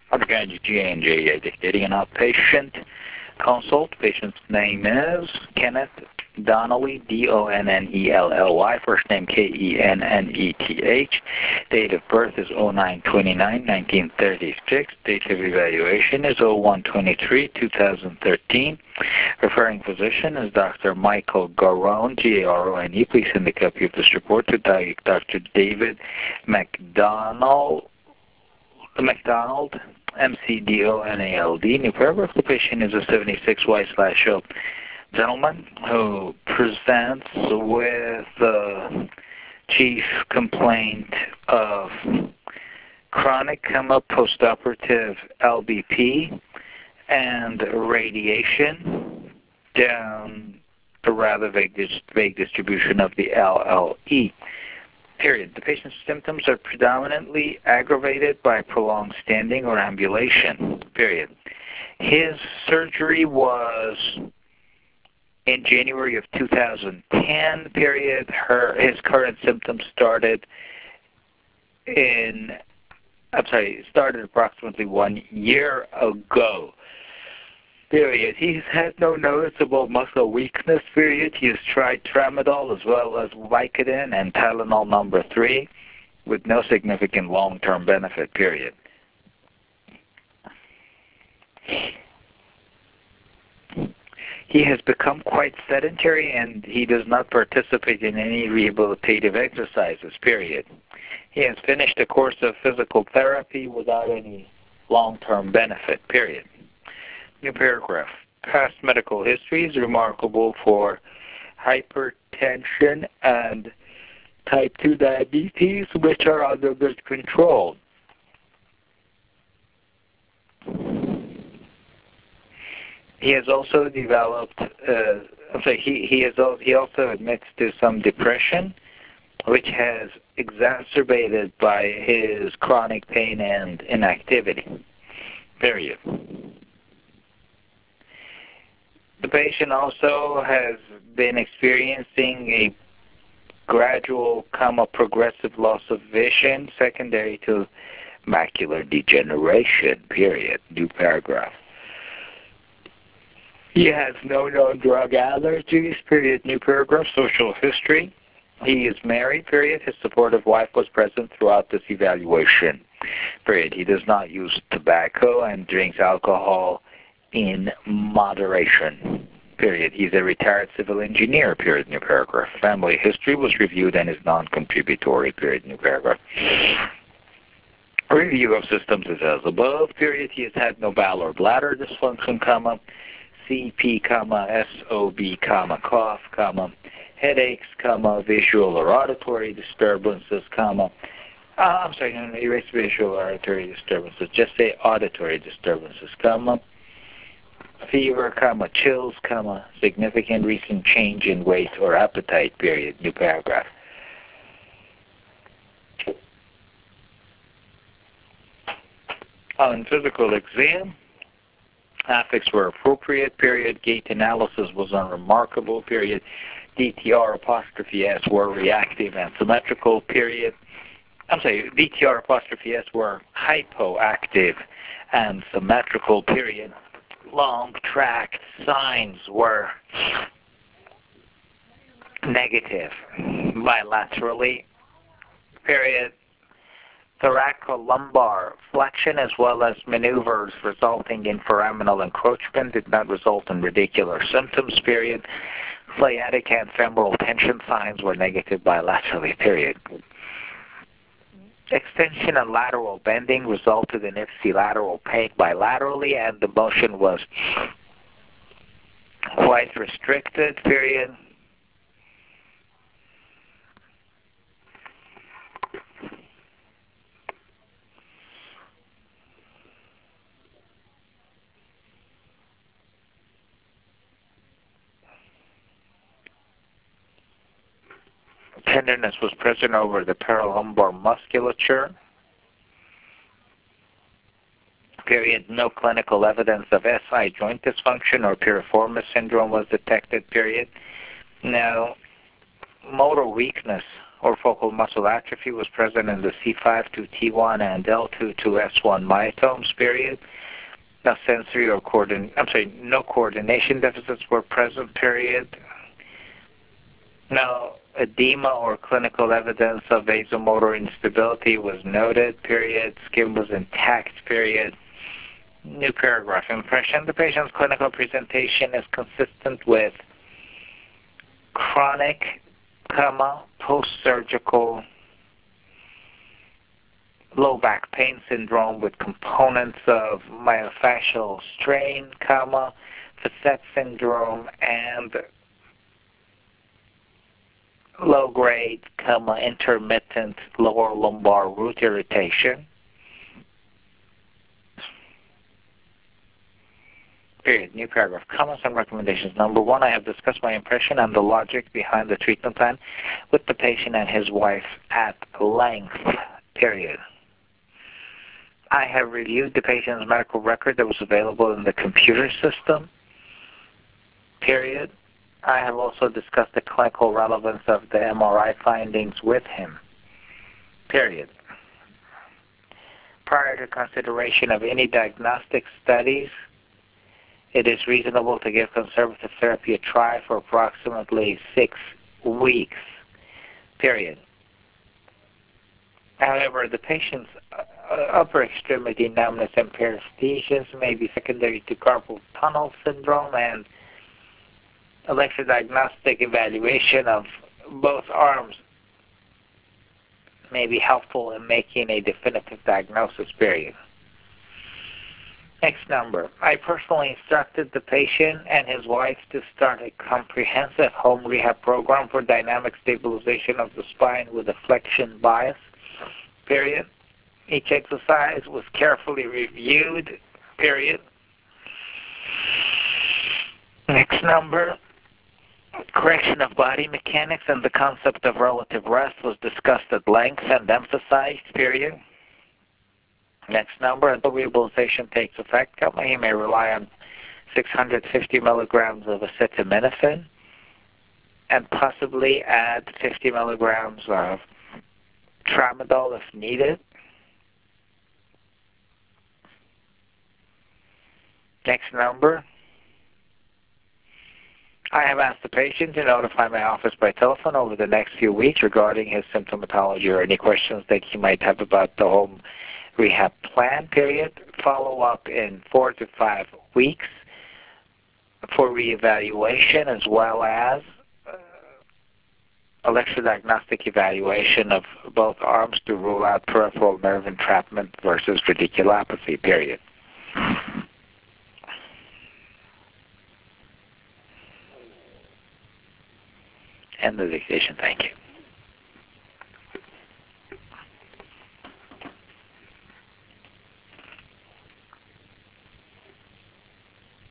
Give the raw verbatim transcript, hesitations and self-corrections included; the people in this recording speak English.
Underground G and J dictating an outpatient consult. Patient's name is Kenneth Donnelly, D O N N E L L Y, first name K E N N E T H. Date of birth is oh nine twenty-nine nineteen thirty-six. Date of evaluation is oh one twenty-three two thousand thirteen. Referring physician is Doctor Michael Garone, G A R O N E. Please send a copy of this report to Doctor David McDonald, McDonald, M C D O N A L D. New paragraph. The patient is a seventy-six Y slash O gentleman who presents with the chief complaint of chronic comma postoperative L B P and radiation down a rather vague, dis vague distribution of the L L E. Period. The patient's symptoms are predominantly aggravated by prolonged standing or ambulation. Period. His surgery was in January of two thousand ten. Period. Her his current symptoms started in I'm sorry, started approximately one year ago. Period. He's had no noticeable muscle weakness. Period. He has tried tramadol as well as Vicodin and Tylenol number three with no significant long-term benefit. Period. He has become quite sedentary and he does not participate in any rehabilitative exercises. Period. He has finished a course of physical therapy without any long-term benefit. Period. New paragraph. Past medical history is remarkable for hypertension and type two diabetes, which are under good control. He has also developed, uh, I'm sorry, he, he, has also, he also admits to some depression, which has exacerbated by his chronic pain and inactivity. Period. The patient also has been experiencing a gradual, comma, progressive loss of vision secondary to macular degeneration. Period. New paragraph. He has no known drug allergies. Period. New paragraph. Social history. He is married. Period. His supportive wife was present throughout this evaluation. Period. He does not use tobacco and drinks alcohol in moderation. Period. He's a retired civil engineer. Period. New paragraph. Family history was reviewed and is non-contributory. Period. New paragraph. Review of systems is as above. Period. He has had no bowel or bladder dysfunction, comma, C P, comma, S O B, comma, cough, comma, headaches, comma, visual or auditory disturbances, comma, uh, I'm sorry, no, no, erase visual or auditory disturbances. Just say auditory disturbances, comma, fever, comma, chills, comma, significant recent change in weight or appetite. Period. New paragraph. On physical exam, affix were appropriate. Period. Gait analysis was unremarkable. Period. D T R apostrophe S were reactive and symmetrical. Period. I'm sorry, D T R apostrophe S were hypoactive and symmetrical. Period. Long tract signs were negative bilaterally. Period. Thoracolumbar flexion as well as maneuvers resulting in foraminal encroachment did not result in radicular symptoms. Period. Sciatic and femoral tension signs were negative bilaterally. Period. Extension and lateral bending resulted in ipsilateral pain bilaterally, and the motion was quite restricted. Period. Tenderness was present over the paralumbar musculature. Period. No clinical evidence of S I joint dysfunction or piriformis syndrome was detected. Period. Now, motor weakness or focal muscle atrophy was present in the C five to T one and L two to S one myotomes, period. No sensory or coordination, I'm sorry, no coordination deficits were present, period. No edema or clinical evidence of vasomotor instability was noted, period. Skin was intact, period. New paragraph. Impression. The patient's clinical presentation is consistent with chronic, comma, post-surgical low back pain syndrome with components of myofascial strain, comma, facet syndrome, and low-grade, comma, intermittent lower lumbar root irritation. Period. New paragraph. Comments and recommendations. Number one, I have discussed my impression and the logic behind the treatment plan with the patient and his wife at length. Period. I have reviewed the patient's medical record that was available in the computer system. Period. I have also discussed the clinical relevance of the M R I findings with him. Period. Prior to consideration of any diagnostic studies, it is reasonable to give conservative therapy a try for approximately six weeks. Period. However, the patient's upper extremity numbness and paresthesias may be secondary to carpal tunnel syndrome, and electrodiagnostic evaluation of both arms may be helpful in making a definitive diagnosis, period. Next number. I personally instructed the patient and his wife to start a comprehensive home rehab program for dynamic stabilization of the spine with a flexion bias, period. Each exercise was carefully reviewed, period. Next number. Correction of body mechanics and the concept of relative rest was discussed at length and emphasized, period. Next number, until rehabilitation takes effect, he may rely on six hundred fifty milligrams of acetaminophen and possibly add fifty milligrams of tramadol if needed. Next number, I have asked the patient to notify my office by telephone over the next few weeks regarding his symptomatology or any questions that he might have about the home rehab plan, period. Follow up in four to five weeks for reevaluation, as well as uh, electrodiagnostic evaluation of both arms to rule out peripheral nerve entrapment versus radiculopathy, period. End of the dictation. Thank you.